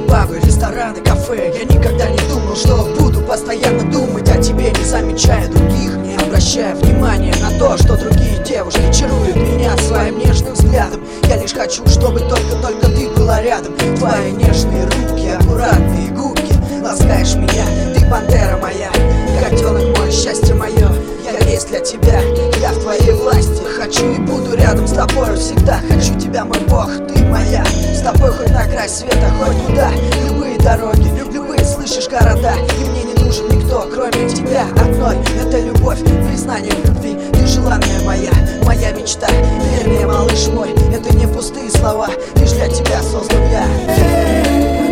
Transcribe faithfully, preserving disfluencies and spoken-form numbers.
пабы, рестораны, кафе. Я никогда не думал, что буду постоянно думать о тебе, не замечая других, не обращая внимания на то, что другие девушки чаруют меня своим нежным взглядом. Я лишь хочу, чтобы только-только ты была рядом. Твои нежные руки, аккуратные губки, ласкаешь меня, ты пантера моя, котенок мой, счастье мое. Я весь для тебя, я в твоей власти. Хочу и буду рядом с тобой всегда. Хочу тебя, мой бог, ты моя. С тобой хоть на край света, хоть туда. Любые дороги, любые, слышишь, города. И мне не нужен никто, кроме тебя одной. Это любовь, признание в любви. Ты желанная моя, моя мечта. Верь мне, малыш мой, это не пустые слова. Лишь для тебя создан я.